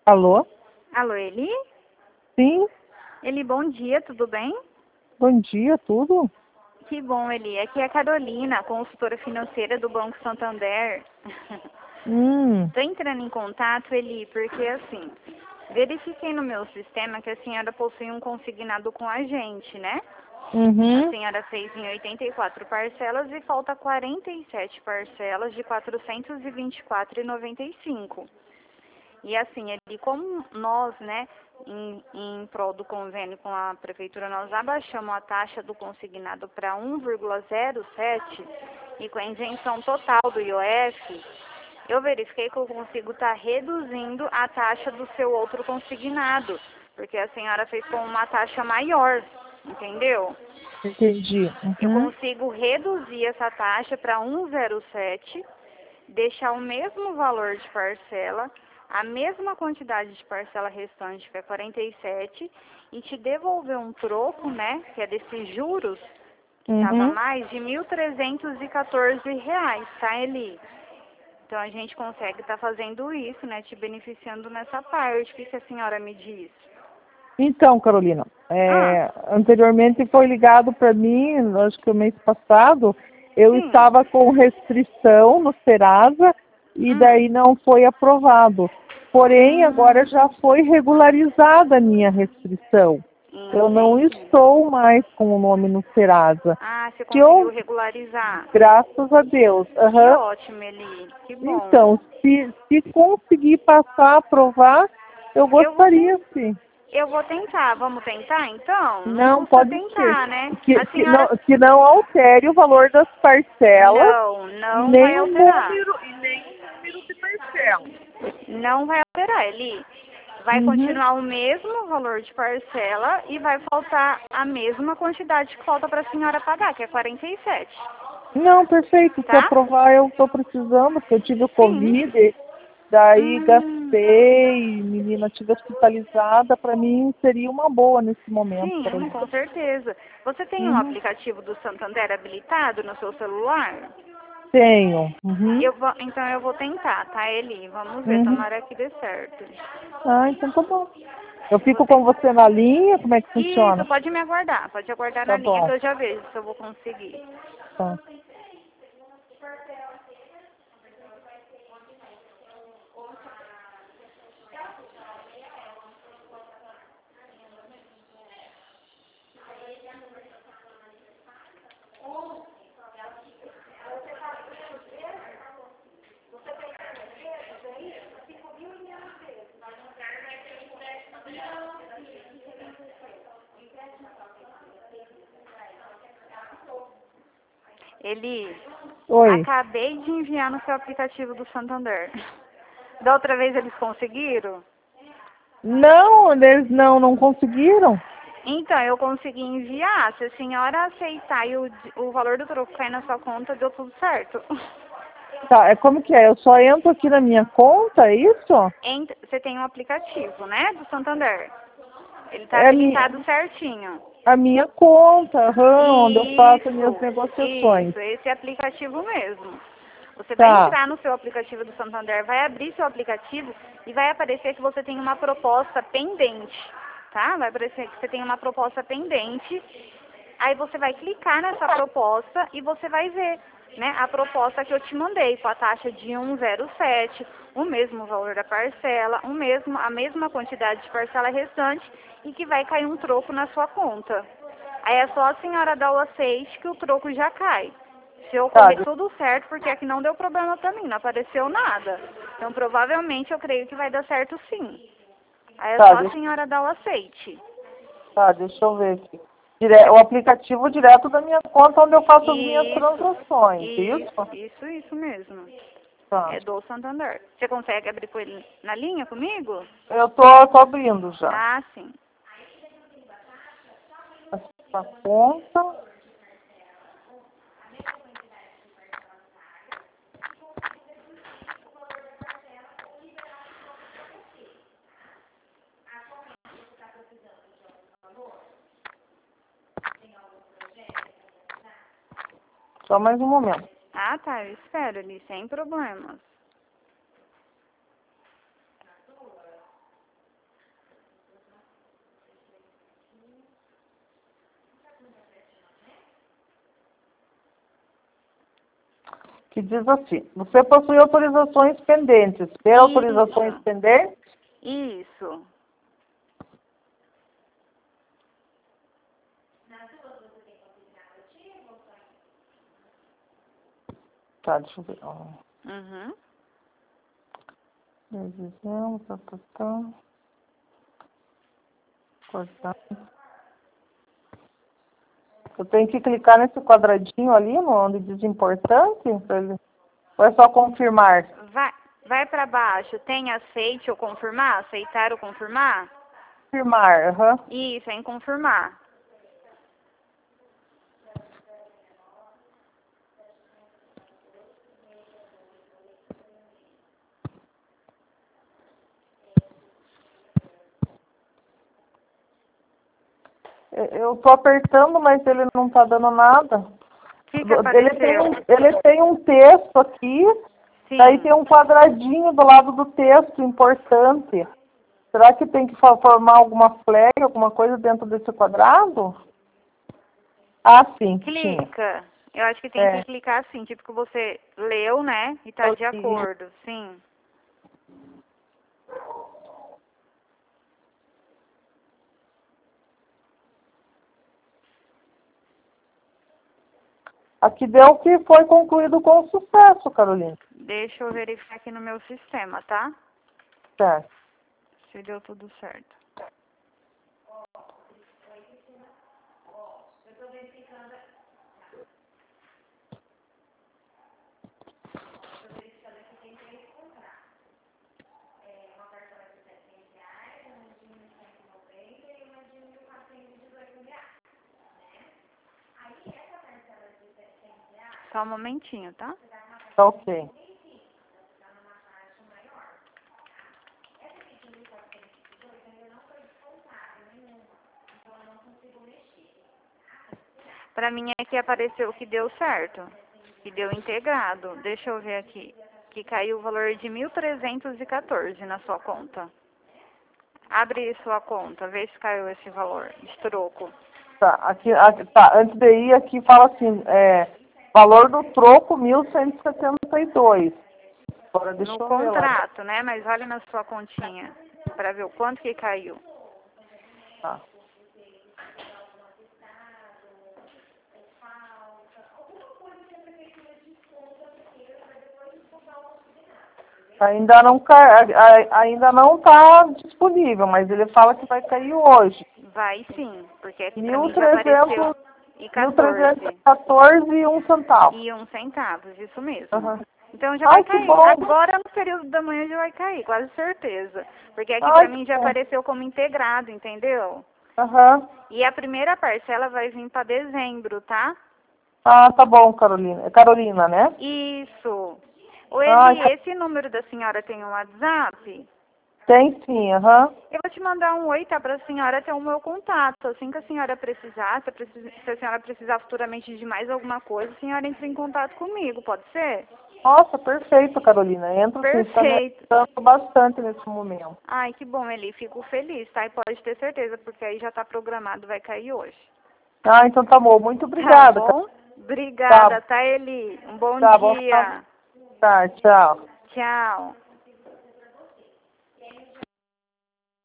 Alô? Alô, Eli? Sim, Eli, bom dia, tudo bem? bom dia, tudo? Que bom, Eli. Aqui é a Carolina, consultora financeira do Banco Santander. Estou entrando em contato, Eli, porque assim, verifiquei no meu sistema que a senhora possui um consignado com a gente, né? A Uhum. senhora fez em 84 parcelas e falta 47 parcelas de R$ 424,95. E assim, ele, como nós, né, em prol do convênio com a prefeitura, nós abaixamos a taxa do consignado para 1,07 e com a isenção total do IOF, eu verifiquei que eu consigo estar reduzindo a taxa do seu outro consignado, porque a senhora fez com uma taxa maior, entendeu? Entendi. Eu Uhum. consigo reduzir essa taxa para 1,07, deixar o mesmo valor de parcela, a mesma quantidade de parcela restante, que é 47, e te devolver um troco, né, que é desses juros, que estava Uhum. mais de R$ 1.314, tá, Eli? Então a gente consegue estar fazendo isso, né, te beneficiando nessa parte. O que a senhora me diz? Então, Carolina, Ah, anteriormente foi ligado para mim, acho que o mês passado, eu sim. estava com restrição no Serasa e daí não foi aprovado. Porém, agora Hum, já foi regularizada a minha restrição. Eu não entendi. estou mais com o nome no Serasa. Ah, você Que conseguiu eu, regularizar. graças a Deus. Que Aham. ótimo, Eli. Que bom. Então, se conseguir passar, aprovar, eu Eu vou, ten... gostaria, sim. eu vou tentar. Vamos tentar, então? Não Não, custa pode ser. tentar, né? Que, A que, não, senhora... que não altere o valor das parcelas Não, e não vai nem o alterar. número, de parcelas. Não vai alterar, Eli. Vai Uhum. continuar o mesmo valor de parcela e vai faltar a mesma quantidade que falta para a senhora pagar, que é 47, Não, perfeito. Se tá? aprovar, eu estou precisando, porque eu tive o Sim. Covid, daí Hum, gastei, menina, tive hospitalizada, para mim seria uma boa nesse momento, sim, Carolina. com certeza. Você tem um Uhum. aplicativo do Santander habilitado no seu celular? Tenho. Uhum. Então eu vou tentar, tá, Eli? Vamos ver, Uhum. tomara que dê certo. Ah, então tá bom. Eu Eu vou fico com tentar. você na linha, como é que Isso, funciona? pode me aguardar. Pode aguardar Tá na linha que bom. eu já vejo se eu vou conseguir. Tá. Eli, Oi. acabei de enviar no seu aplicativo do Santander. Da outra vez eles conseguiram? Não, eles não conseguiram. Então, eu consegui enviar. Se a senhora aceitar e o valor do troco cair na sua conta, deu tudo certo. Tá, como que é? Eu só entro aqui na minha conta, é isso? Você tem um aplicativo, né, do Santander. Ele está É habilitado certinho. a minha conta, aham, onde eu faço as minhas Isso, negociações. isso, esse aplicativo mesmo. Você vai Tá, entrar no seu aplicativo do Santander, vai abrir seu aplicativo e vai aparecer que você tem uma proposta pendente, tá? Vai aparecer que você tem uma proposta pendente. Aí você vai clicar nessa proposta e você vai ver, né, a proposta que eu te mandei, com a taxa de 1,07, o mesmo valor da parcela, a mesma quantidade de parcela restante e que vai cair um troco na sua conta. Aí é só a senhora dar o aceite que o troco já cai. Se tá, ocorrer tudo certo, porque aqui não deu problema pra mim, não apareceu nada. Então provavelmente eu creio que vai dar certo sim. Aí é tá, só a senhora dar o aceite. deixa eu ver aqui. O aplicativo direto da minha conta onde eu faço as minhas Isso, transações, isso, isso? isso mesmo. Tá. É do Santander. Você consegue abrir com ele na linha comigo? Eu tô abrindo já. Ah, sim. Essa conta. Só mais um momento. Ah, tá, eu espero ali, sem problemas. que diz assim, você possui autorizações pendentes. Ter autorizações pendentes? Isso. Tá, deixa eu ver. Uhum. Revisão, cortar. Eu tenho que clicar nesse quadradinho ali, onde diz importante, pra ele... ou é só confirmar? Vai para baixo, tem aceite ou confirmar? Aceitar ou confirmar? Confirmar, aham. Isso, é em confirmar. Eu tô apertando, mas ele não tá dando nada. O que apareceu? Ele tem um texto aqui, Sim. daí tem um quadradinho do lado do texto, importante. Será que tem que formar alguma flag, alguma coisa dentro desse quadrado? Ah, sim. Clica. Eu acho que tem que clicar assim, tipo que você leu, né? E tá de acordo, sim. Aqui deu que foi concluído com sucesso, Carolina. Deixa eu verificar aqui no meu sistema, tá? Certo. Se deu tudo certo. Só um momentinho, tá? Tá ok. Pra mim aqui apareceu que deu certo. Que deu integrado. Deixa eu ver aqui. Que caiu o valor de 1.314 na sua conta. Abre sua conta, vê se caiu esse valor de troco. Tá, aqui, tá, antes de ir, aqui fala assim, valor do troco 1.172. Agora deixa No eu ver lá. contrato, né? Mas olha na sua continha para ver o quanto que caiu. Tá. Ainda não tá disponível, mas ele fala que vai cair hoje. Vai sim, porque aqui pra mim já apareceu. E 1.314 e 1 centavo. E 1 centavo, isso mesmo. Uhum. Então já vai cair. Bom. Agora no período da manhã já vai cair, quase certeza. Porque aqui pra mim já apareceu como integrado, entendeu? Aham. E a primeira parcela vai vir para dezembro, tá? Ah, tá bom, Carolina. É Carolina, né? Isso. O Eli, esse número da senhora tem um WhatsApp? Tem sim, aham. Eu vou te mandar um oi, tá? Pra senhora ter o meu contato. Assim que a senhora precisar, se a senhora precisar futuramente de mais alguma coisa, a senhora entra em contato comigo, pode ser? Nossa, perfeito, Carolina. Entra sim, está me Perfeito. ajudando bastante nesse momento. Ai, que bom, Eli. Fico feliz, tá? E pode ter certeza, porque aí já tá programado, vai cair hoje. Ah, então tá bom. Muito obrigada. Tá bom? Obrigada, tá, Eli? Um bom dia. Tá, tchau. Tchau.